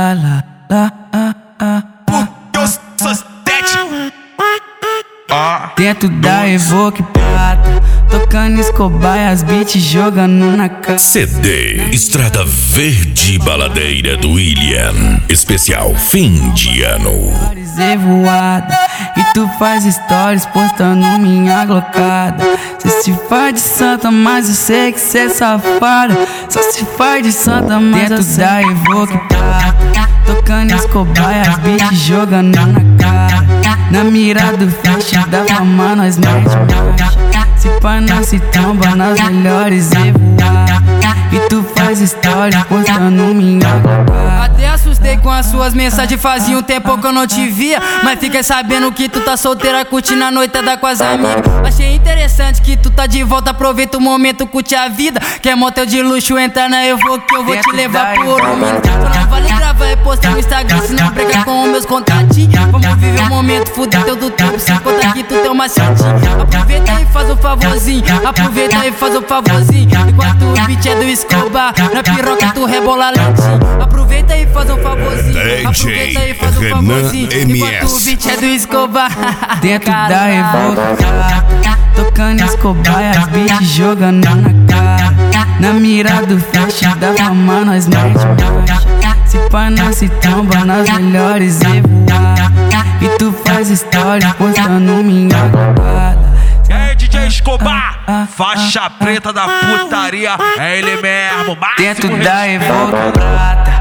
lá, lá, lá, Dentro da Evoque prata, tocando Escobar e as beats jogando na cara. CD Estrada Verde Baladeira do William, especial fim de ano. Voada, e tu faz stories postando minha glocada. Cê se faz de santa, mas eu sei que cê é safada. Só se faz de santa, mas dentro da Evoque prata, tocando Escobar e as beats jogando na cara. Na mira do flash da fama nós mete marcha. Se pá nós se tromba nas melhores e voar. E tu faz stories postando minha glocada. Até assustei com as suas mensagens, fazia um tempo que eu não te via. Mas fiquei sabendo que tu tá solteira, curtindo a noitada com as amigas. Achei interessante que tu tá de volta, aproveita o momento, curte a vida. Quer motel de luxo, entra na Evoque que eu vou te levar por um minuto. Só não vale gravar e postar no Instagram, se não brigar com os meus contatinhos. Vamos viver o momento, fuder teu do tempo, sem contar que tu tem uma macetinho. Aproveita e faz um favorzinho, aproveita e faz um favorzinho. Enquanto o beat é do Escobar, na piroca tu rebola lentinho. Aproveita e faz um favorzinho, aproveita e faz um favorzinho. Enquanto o beat é do Escobar. Dentro da Evoque prata, tocando Escobar e as beats jogando na cara. Na mira do flash da fama nós mete marcha. Se pá nós se tromba nas melhores e voar. E tu faz stories postando minha glocada. É DJ Escobar, faixa preta da putaria, é ele mesmo. Dentro da Evoque prata,